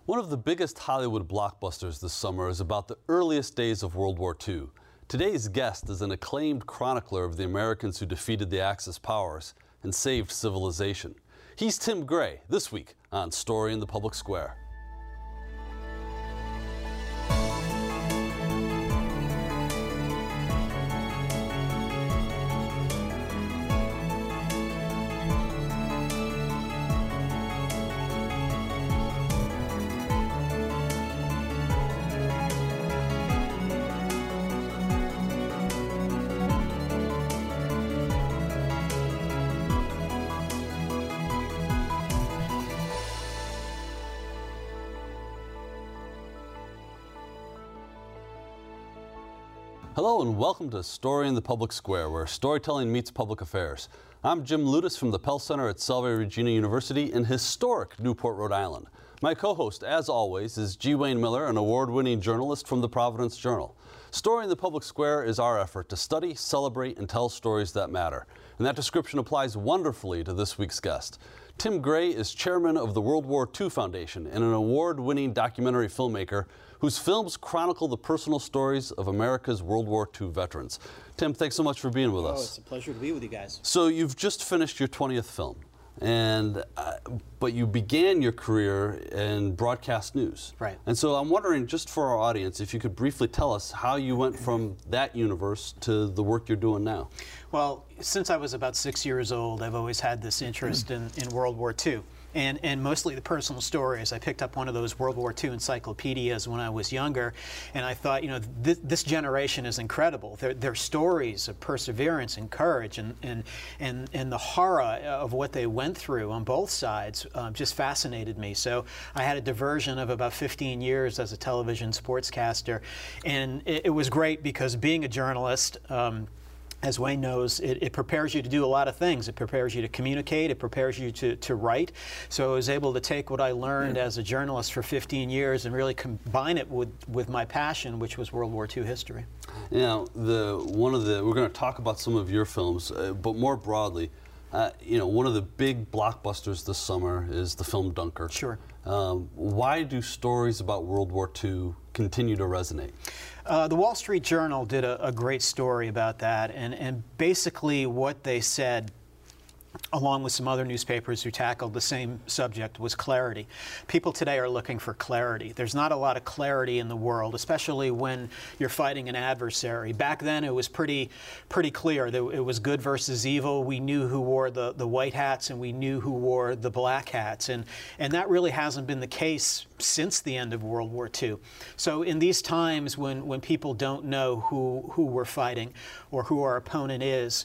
One of the biggest Hollywood blockbusters this summer is about the earliest days of World War II. Today's guest is an acclaimed chronicler of the Americans who defeated the Axis powers and saved civilization. He's Tim Gray, this week on Story in the Public Square. Hello and welcome to Story in the Public Square, where storytelling meets public affairs. I'm Jim Ludis from the Pell Center at Salve Regina University in historic Newport, Rhode Island. My co-host, as always, is G. Wayne Miller, an award-winning journalist from the Providence Journal. Story in the Public Square is our effort to study, celebrate, and tell stories that matter. And that description applies wonderfully to this week's guest. Tim Gray is chairman of the World War II Foundation and an award-winning documentary filmmaker whose films chronicle the personal stories of America's World War II veterans. Tim, thanks so much for being with us. It's a pleasure to be with you guys. So you've just finished your 20th film, and but you began your career in broadcast news. Right. And so I'm wondering, just for our audience, if you could briefly tell us how you went from that universe to the work you're doing now. Well, since I was about 6 years old, I've always had this interest in World War II. And mostly the personal stories. I picked up one of those World War II encyclopedias when I was younger, and I thought, you know, this generation is incredible. Their stories of perseverance and courage and the horror of what they went through on both sides just fascinated me. So I had a diversion of about 15 years as a television sportscaster, and it was great because being a journalist, as Wayne knows, it prepares you to do a lot of things. It prepares you to communicate. It prepares you to write. So I was able to take what I learned as a journalist for 15 years and really combine it with my passion, which was World War II history. Now, we're going to talk about some of your films, but more broadly, you know, one of the big blockbusters this summer is the film Dunkirk. Sure. Why do stories about World War II continue to resonate? The Wall Street Journal did a great story about that, and basically what they said, along with some other newspapers who tackled the same subject, was clarity. People today are looking for clarity. There's not a lot of clarity in the world, especially when you're fighting an adversary. Back then it was pretty clear that it was good versus evil. We knew who wore the white hats and we knew who wore the black hats, and that really hasn't been the case since the end of World War II. So in these times when people don't know who we're fighting or who our opponent is,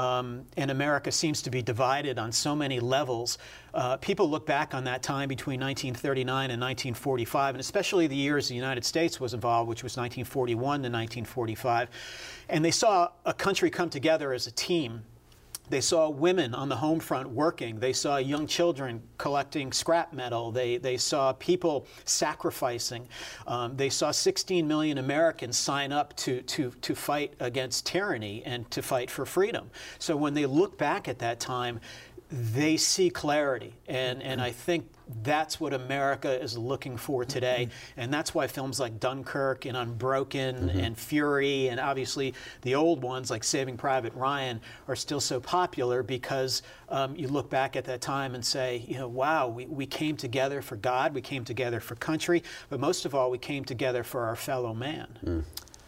and America seems to be divided on so many levels, people look back on that time between 1939 and 1945, and especially the years the United States was involved, which was 1941 to 1945, and they saw a country come together as a team. They saw women on the home front working. They saw young children collecting scrap metal. They saw people sacrificing. They saw 16 million Americans sign up to fight against tyranny and to fight for freedom. So when they look back at that time, they see clarity, and I think that's what America is looking for today, and that's why films like Dunkirk and Unbroken and Fury, and obviously the old ones like Saving Private Ryan, are still so popular, because you look back at that time and say, you know, wow, we came together for God, we came together for country, but most of all, we came together for our fellow man.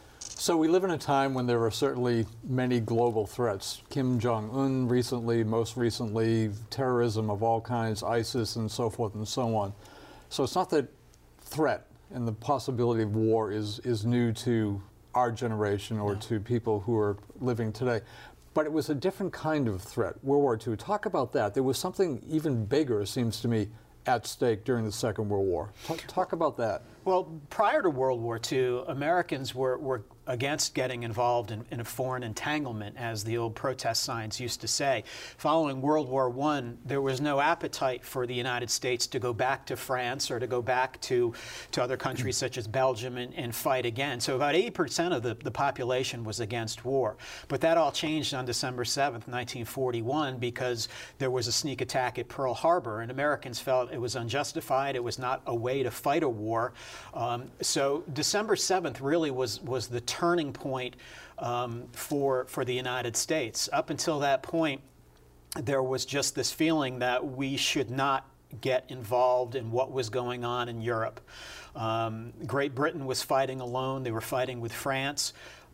So we live in a time when there are certainly many global threats. Kim Jong-un recently, most recently, terrorism of all kinds, ISIS and so forth and so on. So it's not that threat and the possibility of war is new to our generation or to people who are living today. But it was a different kind of threat, World War II. Talk about that. There was something even bigger, it seems to me, at stake during the Second World War. Talk about that. Well, prior to World War II, Americans were against getting involved in a foreign entanglement, as the old protest signs used to say. Following World War I, there was no appetite for the United States to go back to France or to go back to other countries such as Belgium and fight again. So about 80% of the population was against war. But that all changed on December 7th, 1941, because there was a sneak attack at Pearl Harbor, and Americans felt it was unjustified. It was not a way to fight a war. So December 7th really was the turning point for the United States. Up until that point, there was just this feeling that we should not get involved in what was going on in Europe. Great Britain was fighting alone. They were fighting with France.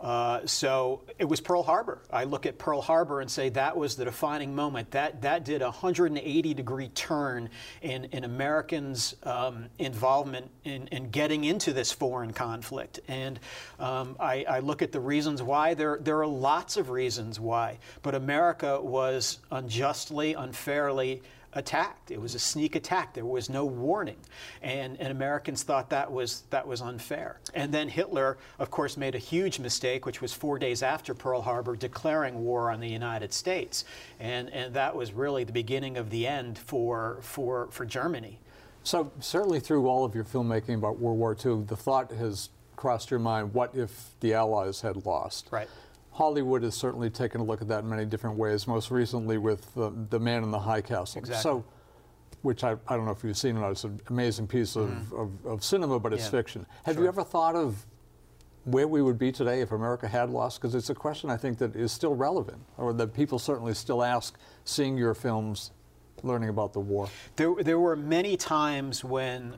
So it was Pearl Harbor. I look at Pearl Harbor and say that was the defining moment. That did a 180-degree turn in Americans' involvement in getting into this foreign conflict. And I look at the reasons why. There are lots of reasons why. But America was unjustly, unfairly attacked. It was a sneak attack. There was no warning, and Americans thought that was unfair. And then Hitler, of course, made a huge mistake, which was 4 days after Pearl Harbor, declaring war on the United States, and that was really the beginning of the end for Germany. So certainly through all of your filmmaking about World War II, the thought has crossed your mind: what if the Allies had lost? Right. Hollywood has certainly taken a look at that in many different ways, most recently with The Man in the High Castle. Exactly. So, which I don't know if you've seen it, it's an amazing piece of cinema, but it's fiction. Have you ever thought of where we would be today if America had lost? Because it's a question I think that is still relevant, or that people certainly still ask, seeing your films, learning about the war. There were many times when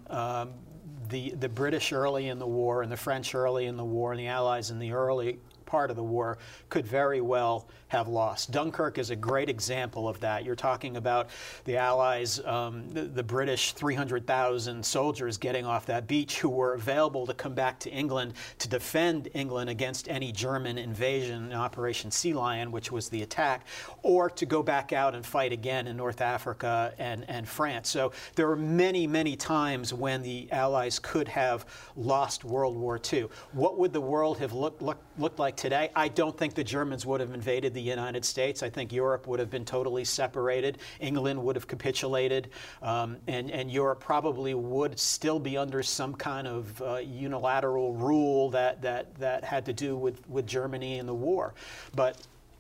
the British early in the war, and the French early in the war, and the Allies in the early part of the war could very well have lost. Dunkirk is a great example of that. You're talking about the Allies, the British 300,000 soldiers getting off that beach who were available to come back to England to defend England against any German invasion in Operation Sea Lion, which was the attack, or to go back out and fight again in North Africa and France. So there were many, many times when the Allies could have lost World War II. What would the world have looked like today? I don't think the Germans would have invaded the United States. I think Europe would have been totally separated. England would have capitulated, and Europe probably would still be under some kind of unilateral rule that had to do with Germany and the war. But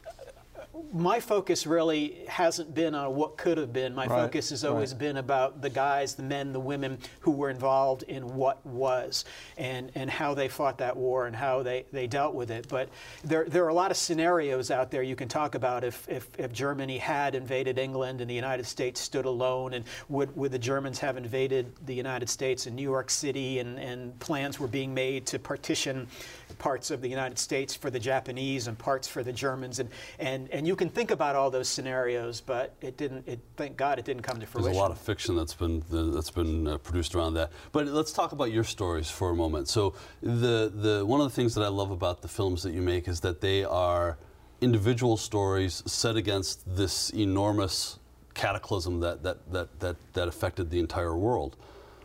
my focus really hasn't been on what could have been. My focus has always been about the guys, the men, the women who were involved in what was, and how they fought that war and how they dealt with it. But there are a lot of scenarios out there you can talk about if Germany had invaded England and the United States stood alone, and would the Germans have invaded the United States in New York City, and plans were being made to partition parts of the United States for the Japanese and parts for the Germans, and you can think about all those scenarios, but it didn't. Thank God it didn't come to fruition. There's a lot of fiction that's been produced around that. But let's talk about your stories for a moment. So one of the things that I love about the films that you make is that they are individual stories set against this enormous cataclysm that affected the entire world.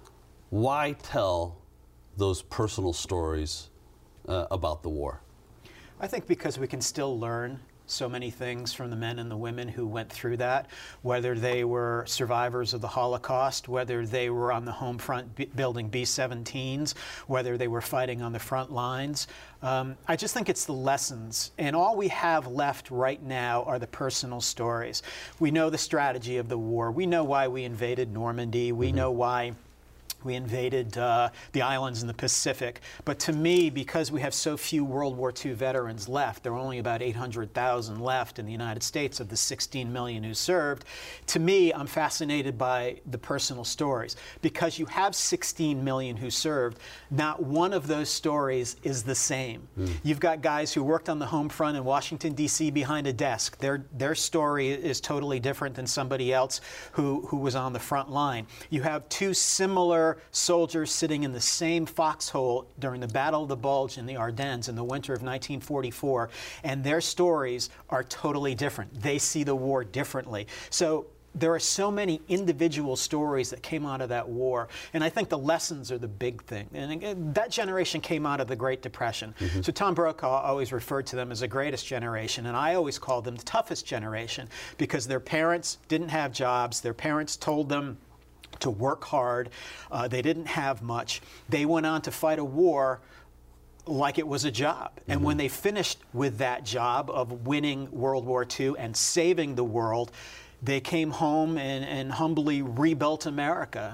Why tell those personal stories about the war? I think because we can still learn so many things from the men and the women who went through that, whether they were survivors of the Holocaust, whether they were on the home front building B-17s, whether they were fighting on the front lines. I just think it's the lessons. And all we have left right now are the personal stories. We know the strategy of the war. We know why we invaded Normandy. We know why we invaded the islands in the Pacific. But to me, because we have so few World War II veterans left, there are only about 800,000 left in the United States of the 16 million who served. To me, I'm fascinated by the personal stories. Because you have 16 million who served, not one of those stories is the same. You've got guys who worked on the home front in Washington, D.C. behind a desk. Their story is totally different than somebody else who was on the front line. You have two similar soldiers sitting in the same foxhole during the Battle of the Bulge in the Ardennes in the winter of 1944, and their stories are totally different. They see the war differently. So there are so many individual stories that came out of that war, and I think the lessons are the big thing. And again, that generation came out of the Great Depression. So Tom Brokaw always referred to them as the greatest generation, and I always called them the toughest generation because their parents didn't have jobs. Their parents told them to work hard. They didn't have much. They went on to fight a war like it was a job. And when they finished with that job of winning World War II and saving the world, they came home and humbly rebuilt America.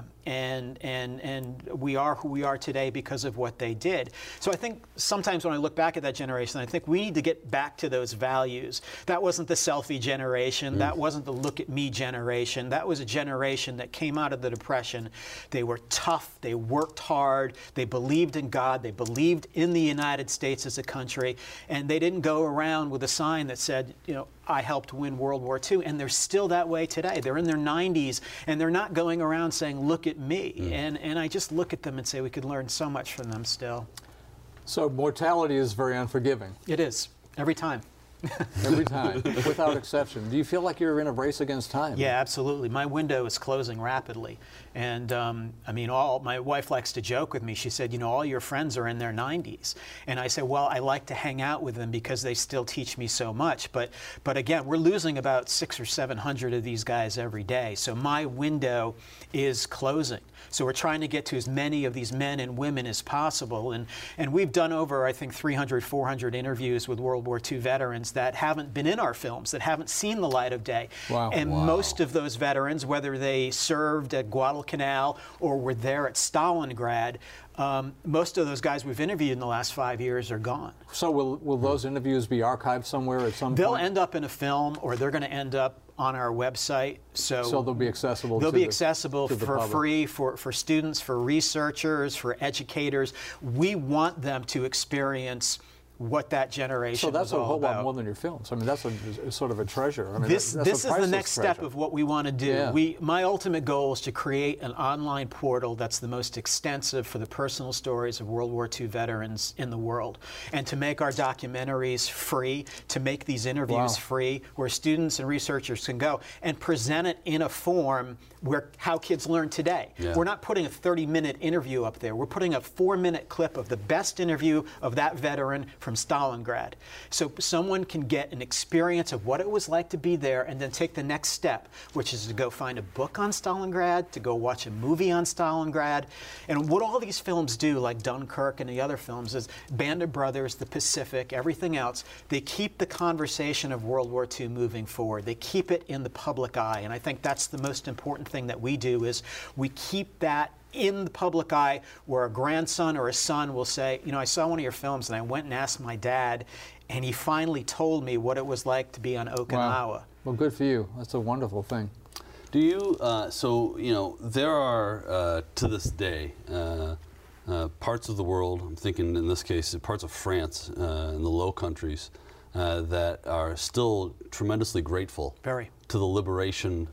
And we are who we are today because of what they did. So I think sometimes when I look back at that generation, I think we need to get back to those values. That wasn't the selfie generation. That wasn't the look at me generation. That was a generation that came out of the Depression. They were tough. They worked hard. They believed in God. They believed in the United States as a country. And they didn't go around with a sign that said, you know, I helped win World War II. And they're still that way today. They're in their 90s, and they're not going around saying, look at me. And I just look at them and say we could learn so much from them still. So mortality is very unforgiving. It is, every time. Every time, without exception. Do you feel like you're in a race against time? Yeah, absolutely. My window is closing rapidly. And I mean, my wife likes to joke with me. She said, you know, all your friends are in their 90s. And I said, well, I like to hang out with them because they still teach me so much. But again, we're losing about 600 or 700 of these guys every day. So my window is closing. So we're trying to get to as many of these men and women as possible. And we've done over, I think, 300, 400 interviews with World War II veterans that haven't been in our films, that haven't seen the light of day. Wow. And most of those veterans, whether they served at Guadalcanal or were there at Stalingrad, most of those guys we've interviewed in the last 5 years are gone. So will those interviews be archived somewhere at some point? They'll end up in a film, or they're going to end up on our website. So they'll be accessible. They'll be accessible to the for public. free for students, for researchers, for educators. We want them to experience what that generation So that's was a all whole lot about. more than your films. I mean, that's a sort of a treasure. I mean, This that's a is the priceless next step treasure. of what we want to do. Yeah. My ultimate goal is to create an online portal that's the most extensive for the personal stories of World War II veterans in the world, and to make our documentaries free, to make these interviews free, where students and researchers can go and present it in a form where how kids learn today. Yeah. We're not putting a 30-minute interview up there. We're putting a 4-minute clip of the best interview of that veteran from Stalingrad. So someone can get an experience of what it was like to be there and then take the next step, which is to go find a book on Stalingrad, to go watch a movie on Stalingrad. And what all these films do, like Dunkirk and the other films, is Band of Brothers, The Pacific, everything else, they keep the conversation of World War II moving forward. They keep it in the public eye. And I think that's the most important thing that we do, is we keep that in the public eye, where a grandson or a son will say, you know, I saw one of your films and I went and asked my dad, and he finally told me what it was like to be on Okinawa. Wow. Well, good for you. That's a wonderful thing. Do you, so, you know, there are, to this day, parts of the world, I'm thinking in this case, parts of France and the Low Countries, that are still tremendously grateful Very. to the liberation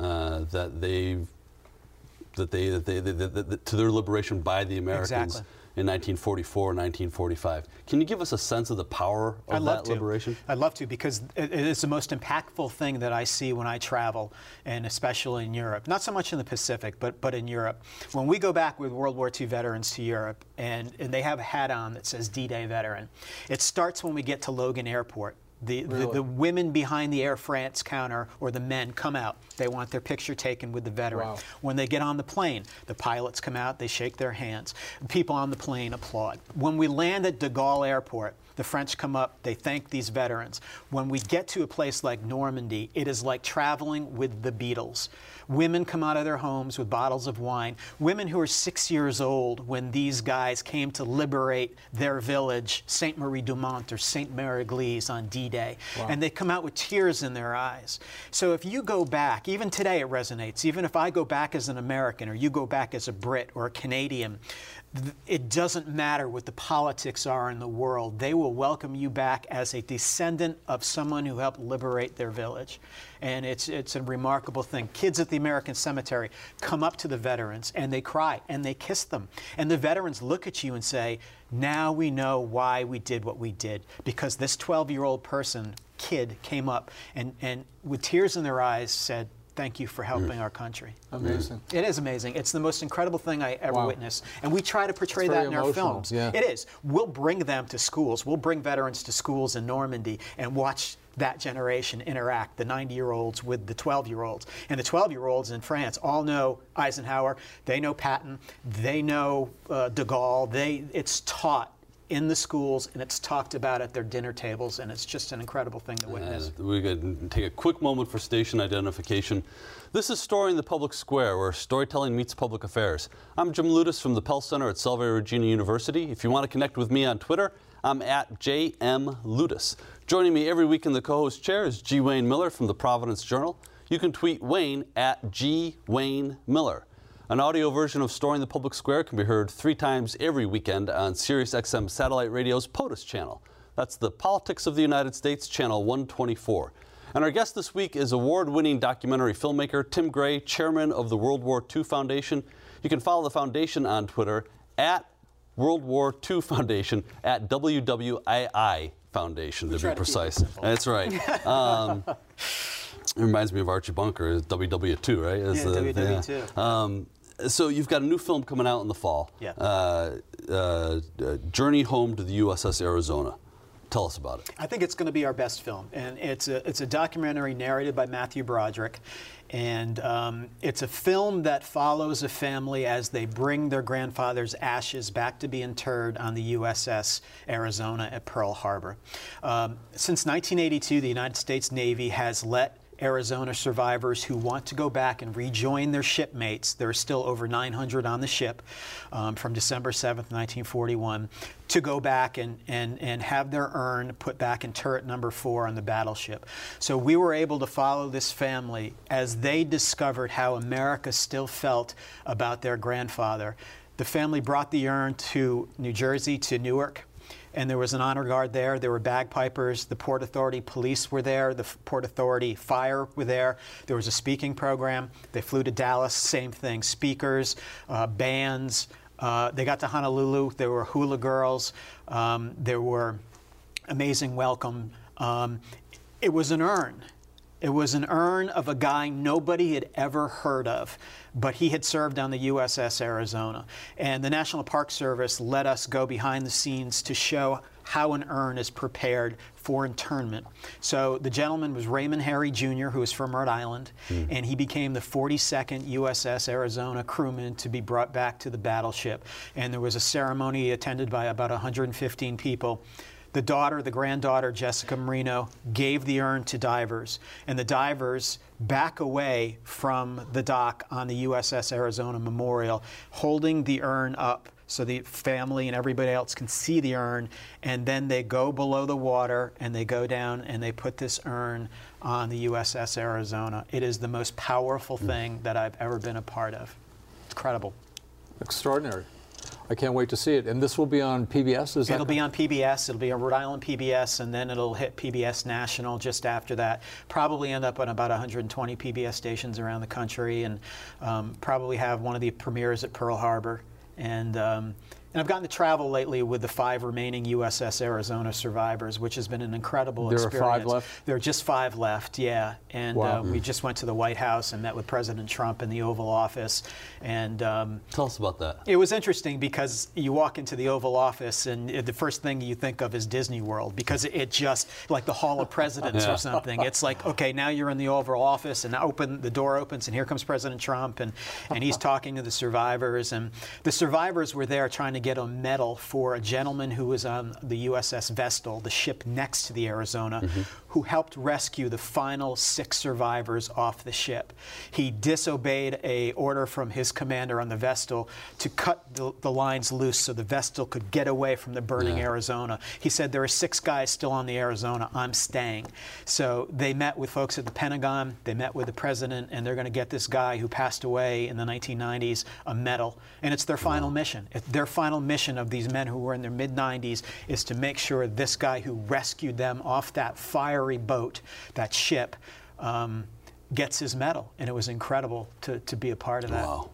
to their liberation by the Americans Exactly. in 1944, 1945. Can you give us a sense of the power of that liberation? I'd love to, because it is the most impactful thing that I see when I travel, and especially in Europe. Not so much in the Pacific, but in Europe. When we go back with World War II veterans to Europe, and they have a hat on that says D-Day veteran, it starts when we get to Logan Airport. The women behind the Air France counter, or the men, come out. They want their picture taken with the veteran. Wow. When they get on the plane, the pilots come out, they shake their hands. People on the plane applaud. When we land at de Gaulle Airport, the French come up, they thank these veterans. When we get to a place like Normandy, it is like traveling with the Beatles. Women come out of their homes with bottles of wine. Women who are 6 years old when these guys came to liberate their village, Sainte Marie du Mont or Sainte Mère Église on D-Day. Wow. And they come out with tears in their eyes. So if you go back, even today it resonates, even if I go back as an American, or you go back as a Brit or a Canadian, it doesn't matter what the politics are in the world. They will welcome you back as a descendant of someone who helped liberate their village. And it's a remarkable thing. Kids at the American Cemetery come up to the veterans and they cry and they kiss them. And the veterans look at you and say, now we know why we did what we did. Because this 12-year-old kid came up and with tears in their eyes said, thank you for helping our country. Amazing. It is amazing. It's the most incredible thing I ever witnessed. And we try to portray that in our films. Yeah. It is. We'll bring them to schools. We'll bring veterans to schools in Normandy and watch that generation interact, the 90-year-olds with the 12-year-olds. And the 12-year-olds in France all know Eisenhower. They know Patton. They know de Gaulle. It's taught in the schools, and it's talked about at their dinner tables, and it's just an incredible thing to witness. We're going to take a quick moment for station identification. This is Story in the Public Square, where storytelling meets public affairs. I'm Jim Ludus from the Pell Center at Salve Regina University. If you want to connect with me on Twitter, I'm at JMLudus. Joining me every week in the co-host chair is G. Wayne Miller from the Providence Journal. You can tweet Wayne at GWayneMiller. An audio version of Story in the Public Square can be heard 3 times every weekend on SiriusXM Satellite Radio's POTUS channel. That's the Politics of the United States, channel 124. And our guest this week is award-winning documentary filmmaker Tim Gray, chairman of the World War II Foundation. You can follow the foundation on Twitter at World War II Foundation, at WWII Foundation, to be precise. That's right. It reminds me of Archie Bunker, WW2, right? WW2. So you've got a new film coming out in the fall. Yeah. Journey Home to the USS Arizona. Tell us about it. I think it's going to be our best film, and it's a documentary narrated by Matthew Broderick, and it's a film that follows a family as they bring their grandfather's ashes back to be interred on the USS Arizona at Pearl Harbor. Since 1982, the United States Navy has let Arizona survivors who want to go back and rejoin their shipmates, there are still over 900 on the ship from December 7th, 1941, to go back and have their urn put back in turret number 4 on the battleship. So we were able to follow this family as they discovered how America still felt about their grandfather. The family brought the urn to New Jersey, to Newark, and there was an honor guard there. There were bagpipers. The Port Authority police were there. The Port Authority fire were there. There was a speaking program. They flew to Dallas, same thing. Speakers, bands. They got to Honolulu. There were hula girls. There were amazing welcome. It was an urn. It was an urn of a guy nobody had ever heard of, but he had served on the USS Arizona. And the National Park Service let us go behind the scenes to show how an urn is prepared for internment. So the gentleman was Raymond Harry Jr., who was from Rhode Island, and he became the 42nd USS Arizona crewman to be brought back to the battleship. And there was a ceremony attended by about 115 people. The daughter, the granddaughter, Jessica Marino, gave the urn to divers, and the divers back away from the dock on the USS Arizona Memorial, holding the urn up so the family and everybody else can see the urn, and then they go below the water and they go down and they put this urn on the USS Arizona. It is the most powerful thing that I've ever been a part of. It's incredible. Extraordinary. I can't wait to see it. And this will be on PBS? It'll be on PBS. It'll be on Rhode Island PBS, and then it'll hit PBS National just after that. Probably end up on about 120 PBS stations around the country, and probably have one of the premieres at Pearl Harbor. And I've gotten to travel lately with the 5 remaining USS Arizona survivors, which has been an incredible experience. There are 5 left? There are just 5 left, yeah. And wow. We just went to the White House and met with President Trump in the Oval Office. And tell us about that. It was interesting because you walk into the Oval Office and the first thing you think of is Disney World, because it just, like the Hall of Presidents or something. It's like, okay, now you're in the Oval Office, and the door opens, and here comes President Trump, and he's talking to the survivors. And the survivors were there trying to get a medal for a gentleman who was on the USS Vestal, the ship next to the Arizona, who helped rescue the final 6 survivors off the ship. He disobeyed an order from his commander on the Vestal to cut the lines loose so the Vestal could get away from the burning Arizona. He said, there are 6 guys still on the Arizona, I'm staying. So they met with folks at the Pentagon, they met with the president, and they're going to get this guy who passed away in the 1990s a medal. And it's their final mission. Their final mission of these men who were in their mid-90s is to make sure this guy who rescued them off that fiery boat, that ship, gets his medal. And it was incredible to be a part of that. Wow.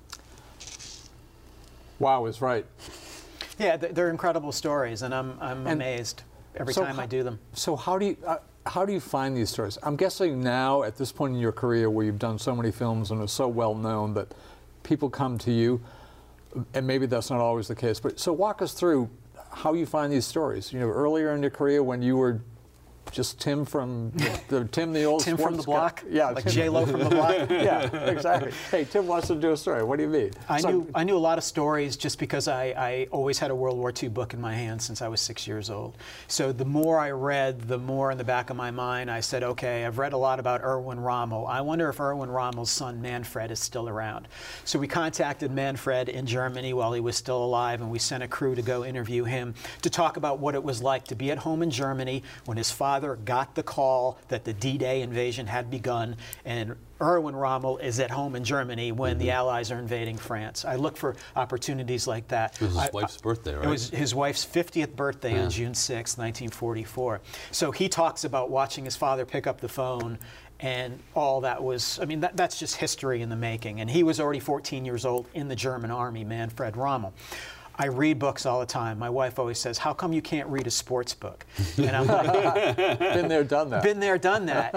Wow is right. Yeah, they're incredible stories, and I'm amazed every time I do them. So how do you find these stories? I'm guessing now, at this point in your career, where you've done so many films and are so well known, that people come to you, and maybe that's not always the case. But so walk us through how you find these stories. You know, earlier in your career, when you were just Tim from the old Tim from the block? Yeah, like J-Lo from the block? Yeah, exactly. Hey, Tim wants to do a story. What do you mean? I knew a lot of stories just because I always had a World War II book in my hand since I was 6 years old. So the more I read, the more in the back of my mind I said, okay, I've read a lot about Erwin Rommel. I wonder if Erwin Rommel's son Manfred is still around. So we contacted Manfred in Germany while he was still alive, and we sent a crew to go interview him to talk about what it was like to be at home in Germany when his father got the call that the D-Day invasion had begun, and Erwin Rommel is at home in Germany when the Allies are invading France. I look for opportunities like that. It was his wife's birthday, right? It was his wife's 50th birthday on June 6, 1944. So he talks about watching his father pick up the phone, and all that was, I mean, that's just history in the making. And he was already 14 years old in the German army, Manfred Rommel. I read books all the time. My wife always says, how come you can't read a sports book? And I'm like, been there, done that. Been there, done that.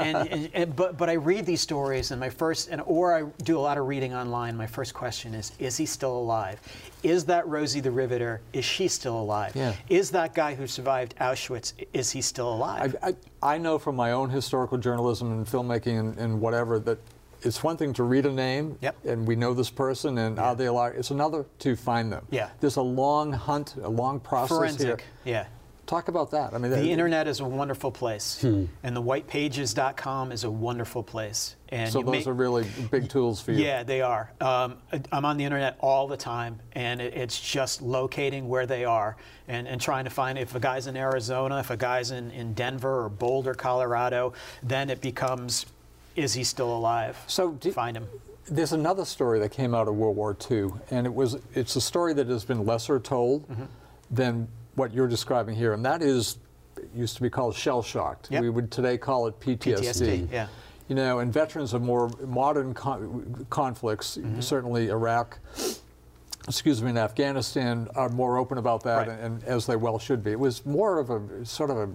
But I read these stories, and my first, or I do a lot of reading online. My first question is he still alive? Is that Rosie the Riveter? Is she still alive? Yeah. Is that guy who survived Auschwitz, is he still alive? I know from my own historical journalism and filmmaking and whatever that it's one thing to read a name, and we know this person, and are they alive? It's another to find them. Yeah. There's a long hunt, a long process Forensic, here. yeah. Talk about that. I mean, the internet is a wonderful place, and the whitepages.com is a wonderful place. And so those are really big tools for you. Yeah, they are. I'm on the internet all the time, and it's just locating where they are and trying to find if a guy's in Arizona, if a guy's in Denver or Boulder, Colorado, then it becomes, is he still alive? So find him. There's another story that came out of World War II, and it's a story that has been lesser told than what you're describing here, and that is, it used to be called shell-shocked. Yep. We would today call it PTSD. Yeah. You know, and veterans of more modern conflicts, certainly Iraq, and Afghanistan, are more open about that, and as they well should be. It was more of a sort of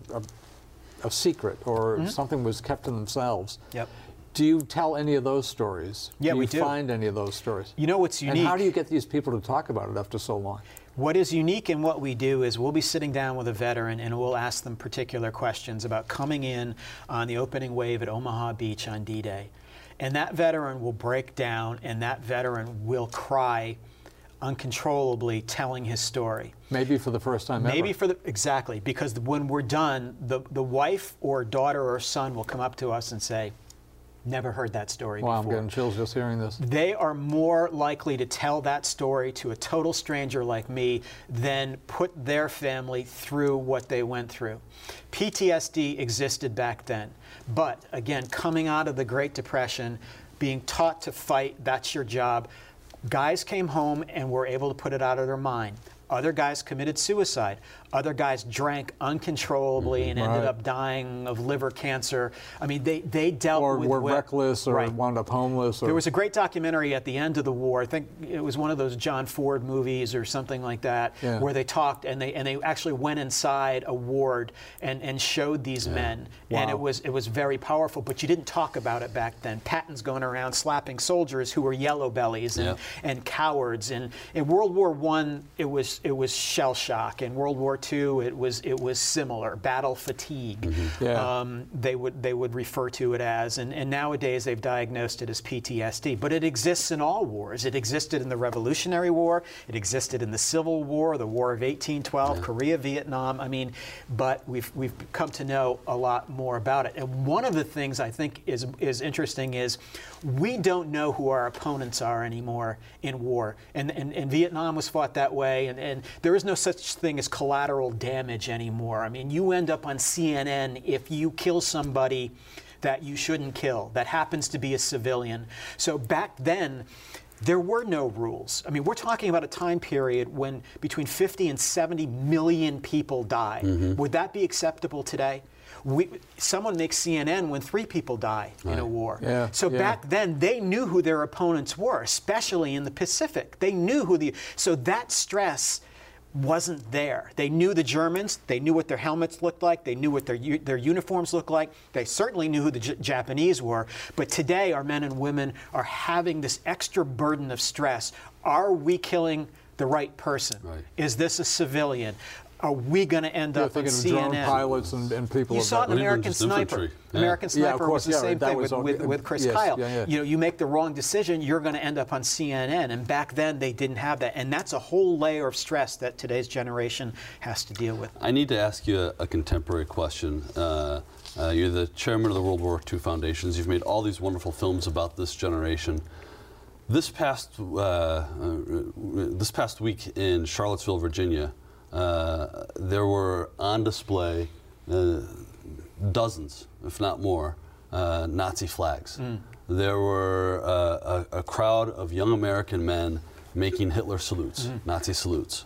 a secret, or something was kept to themselves. Yep. Do you tell any of those stories? Yeah, we do. Do you find any of those stories? You know what's unique? And how do you get these people to talk about it after so long? What is unique in what we do is we'll be sitting down with a veteran and we'll ask them particular questions about coming in on the opening wave at Omaha Beach on D-Day. And that veteran will break down, and that veteran will cry uncontrollably telling his story. Maybe for the first time ever. Exactly, because when we're done, the wife or daughter or son will come up to us and say, never heard that story before. Wow, I'm getting chills just hearing this. They are more likely to tell that story to a total stranger like me than put their family through what they went through. PTSD existed back then, but again, coming out of the Great Depression, being taught to fight, that's your job. Guys came home and were able to put it out of their mind. Other guys committed suicide. Other guys drank uncontrollably and ended up dying of liver cancer. I mean, they dealt with... Or were reckless, or wound up homeless. There was a great documentary at the end of the war. I think it was one of those John Ford movies or something like that, where they talked and they actually went inside a ward and showed these men. Wow. And it was very powerful, but you didn't talk about it back then. Patton's going around slapping soldiers who were yellow bellies and cowards. And in World War I, it was shell shock. In World War II, it was similar, battle fatigue. They would refer to it as, and nowadays they've diagnosed it as PTSD. But it exists in all wars. It existed in the Revolutionary War. It existed in the Civil War, the War of 1812, Korea, Vietnam. I mean, but we've come to know a lot more about it. And one of the things I think is interesting is we don't know who our opponents are anymore in war. And Vietnam was fought that way, and there is no such thing as collateral damage anymore. I mean, you end up on CNN if you kill somebody that you shouldn't kill, that happens to be a civilian. So back then, there were no rules. I mean, we're talking about a time period when between 50 and 70 million people died. Would that be acceptable today? Someone makes CNN when 3 people die in a war. Back then, they knew who their opponents were, especially in the Pacific. They knew who so that stress wasn't there. They knew the Germans. They knew what their helmets looked like. They knew what their uniforms looked like. They certainly knew who the Japanese were. But today, our men and women are having this extra burden of stress. Are we killing the right person? Right. Is this a civilian? Are we going to end up on thinking CNN? of drone pilots and people. You of saw that. it in American Sniper. infantry. Yeah. American Yeah, of Sniper course, was the yeah, same that thing was all- with Chris yes, Kyle. yeah, yeah. You know, you make the wrong decision, you're going to end up on CNN. And back then, they didn't have that. And that's a whole layer of stress that today's generation has to deal with. I need to ask you a contemporary question. You're the chairman of the World War II Foundations. You've made all these wonderful films about this generation. This past week in Charlottesville, Virginia, there were on display dozens, if not more, Nazi flags. There were a crowd of young American men making Hitler salutes, Nazi salutes.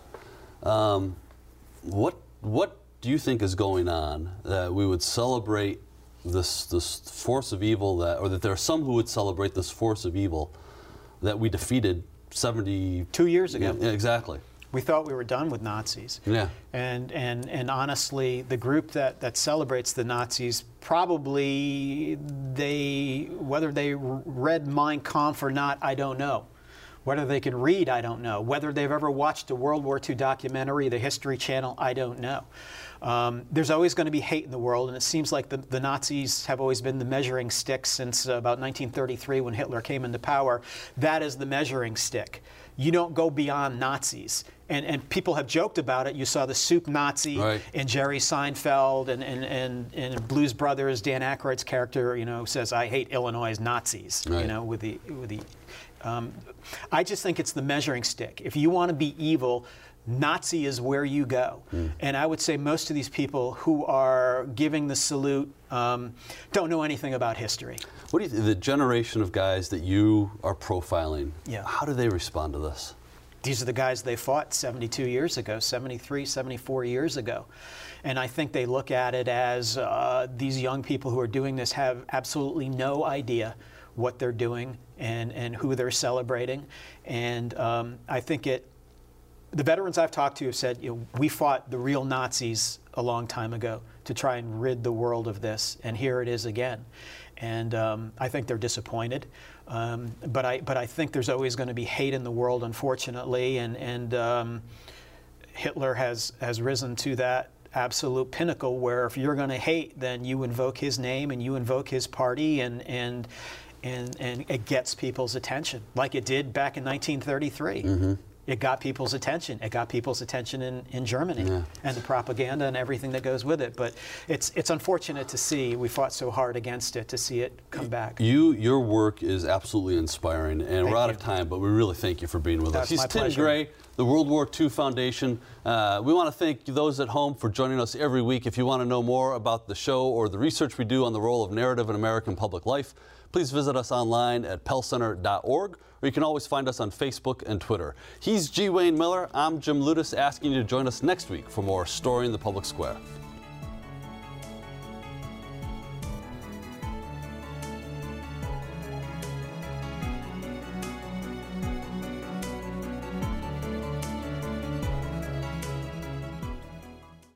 What do you think is going on that we would celebrate this force of evil or that there are some who would celebrate this force of evil that we defeated 72 years ago? Yeah, exactly. We thought we were done with Nazis. Yeah. And honestly, the group that celebrates the Nazis, probably whether they read Mein Kampf or not, I don't know. Whether they can read, I don't know. Whether they've ever watched a World War II documentary, the History Channel, I don't know. There's always going to be hate in the world, and it seems like the Nazis have always been the measuring stick since about 1933 when Hitler came into power. That is the measuring stick. You don't go beyond Nazis. And people have joked about it. You saw the soup Nazi and Jerry Seinfeld and Blues Brothers, Dan Aykroyd's character, says, "I hate Illinois' Nazis," with the I just think it's the measuring stick. If you want to be evil, Nazi is where you go. And I would say most of these people who are giving the salute don't know anything about history. What do you think, the generation of guys that you are profiling, Yeah. how do they respond to this? These are the guys they fought 72 years ago, 73, 74 years ago. And I think they look at it as these young people who are doing this have absolutely no idea what they're doing and who they're celebrating. And I think the veterans I've talked to have said, we fought the real Nazis a long time ago to try and rid the world of this, and here it is again. And I think they're disappointed. But I think there's always going to be hate in the world, unfortunately, and Hitler has risen to that absolute pinnacle where if you're going to hate, then you invoke his name and you invoke his party, and it gets people's attention, like it did back in 1933. It got people's attention. It got people's attention in Germany, and the propaganda and everything that goes with it. But it's unfortunate to see, we fought so hard against it, to see it come back. Your work is absolutely inspiring, and we're out of time, but we really thank you for being with us. He's Tim pleasure. Gray, the World War II Foundation. We want to thank those at home for joining us every week. If you want to know more about the show or the research we do on the role of narrative in American public life, please visit us online at pellcenter.org, or you can always find us on Facebook and Twitter. He's G. Wayne Miller. I'm Jim Ludes, asking you to join us next week for more Story in the Public Square.